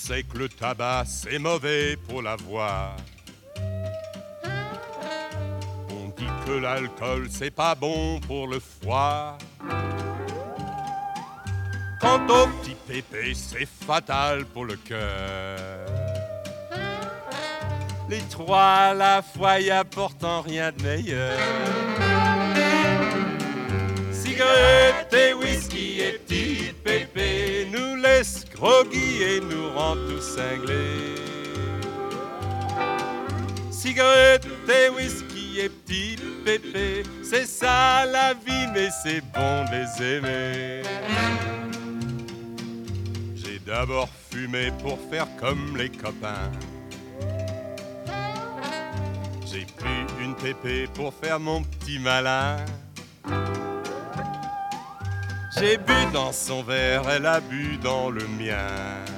sait que le tabac c'est mauvais pour la voix. On dit que l'alcool c'est pas bon pour le foie. Quant au petit pépé, c'est fatal pour le cœur. Les trois à la fois, y a pourtant rien de meilleur. Cigarette et whisky et petit pépé nous laissent groggy et nous rend tous cinglés. Cigarette et whisky et petit pépé, c'est ça la vie, mais c'est bon de les aimer. J'ai d'abord fumé pour faire comme les copains. J'ai pris une pépé pour faire mon petit malin. J'ai bu dans son verre, elle a bu dans le mien.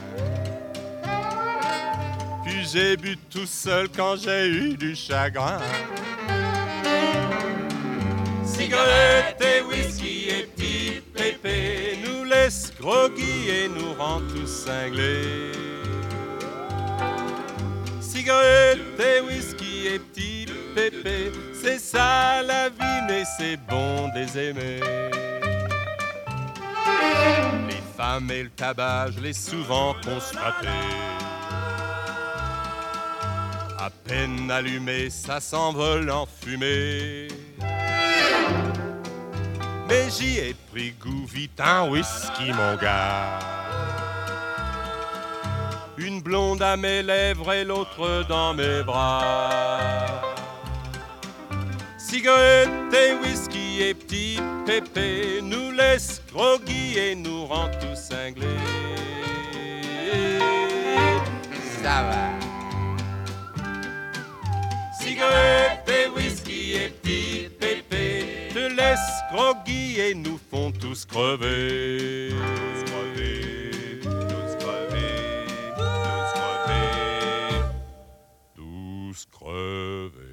Puis j'ai bu tout seul quand j'ai eu du chagrin. Cigarette et whisky et petit pépé nous laissent groggy et nous rend tous cinglés. Cigarette et whisky et petit pépé, c'est ça la vie, mais c'est bon de les aimer. Les femmes et le tabac, je l'ai souvent constaté. À peine allumé, ça s'envole en fumée. Mais j'y ai pris goût, vite un whisky mon gars. Une blonde à mes lèvres et l'autre dans mes bras. Cigarette et whisky et petit pépé nous laissent groggy et nous rend tous cinglés. Ça va. Cigarette et whisky et petit pépé te laissent groggy et nous font tous crever. Tous crever.